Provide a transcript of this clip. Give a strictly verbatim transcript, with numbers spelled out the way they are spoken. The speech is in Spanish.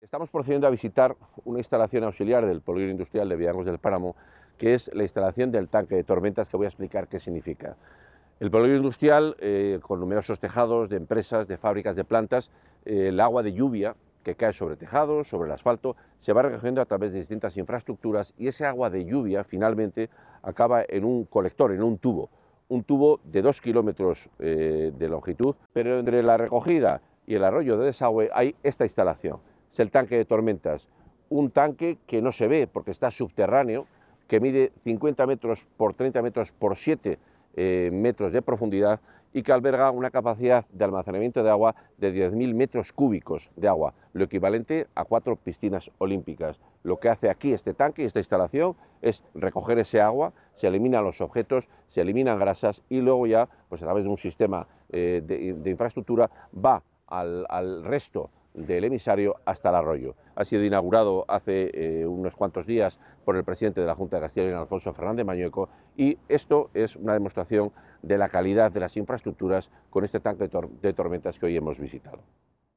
Estamos procediendo a visitar una instalación auxiliar del polígono industrial de Villangos del Páramo, que es la instalación del tanque de tormentas, que voy a explicar qué significa. El polígono industrial, eh, con numerosos tejados de empresas, de fábricas, de plantas, eh, el agua de lluvia que cae sobre tejados, sobre el asfalto, se va recogiendo a través de distintas infraestructuras y ese agua de lluvia finalmente acaba en un colector, en un tubo, un tubo de dos kilómetros eh, de longitud, pero entre la recogida y el arroyo de desagüe hay esta instalación. Es el tanque de tormentas, un tanque que no se ve porque está subterráneo, que mide cincuenta metros por treinta metros por siete eh, metros de profundidad y que alberga una capacidad de almacenamiento de agua de diez mil metros cúbicos de agua, lo equivalente a cuatro piscinas olímpicas. Lo que hace aquí este tanque y esta instalación es recoger ese agua, se eliminan los objetos, se eliminan grasas y luego ya, pues a través de un sistema eh, de, de infraestructura, va al, al resto del emisario hasta el arroyo. Ha sido inaugurado hace eh, unos cuantos días por el presidente de la Junta de Castilla y León, Alfonso Fernández Mañueco, y esto es una demostración de la calidad de las infraestructuras con este tanque de, tor de tormentas que hoy hemos visitado.